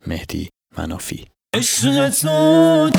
مهدی منافی. عشق تو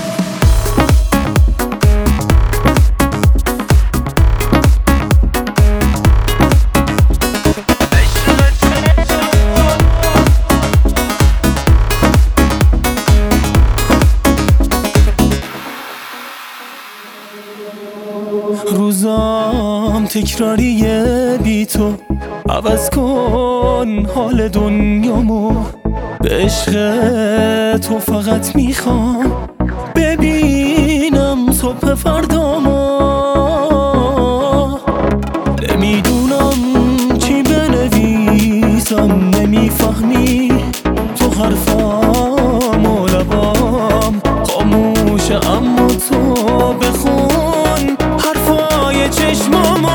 روزام تکراریه بی تو، عوض کن حال دنیامو. به عشق تو فقط میخوام ببینم صبح فردامو. نمیدونم چی بنویسم، نمیفهمی تو حرفام و لبام خاموشه، اما تو بخون حرفای چشمامو.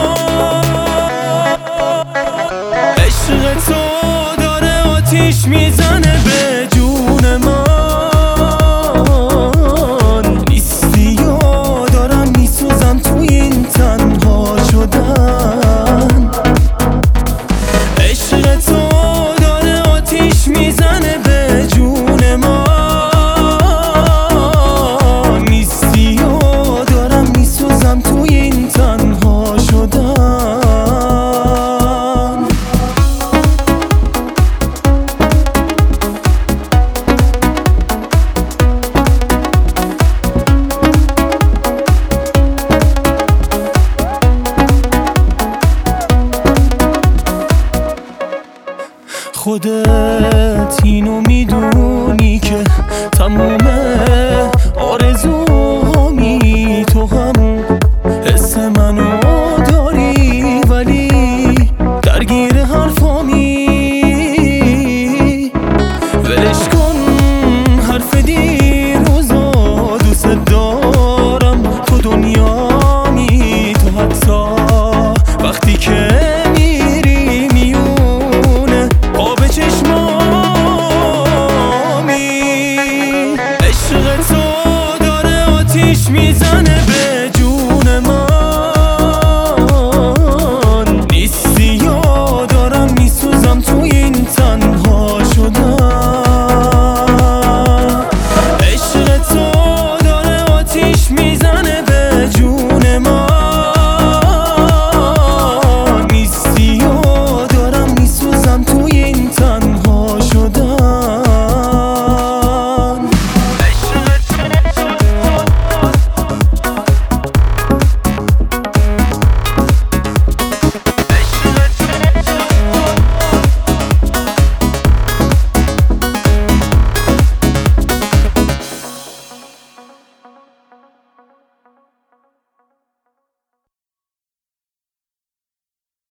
عشق تو داره آتیش میزنه به جون من، نیستی و دارم میسوزم توی این تنها شدن. عشق تو داره آتیش میزنه به جون من، نیستی و دارم میسوزم توی این تنها شدن. خودت اینو میدونی که تموم آرزوهامی تو هم حس منو داری، ولی درگیر حرفامی. ولش کن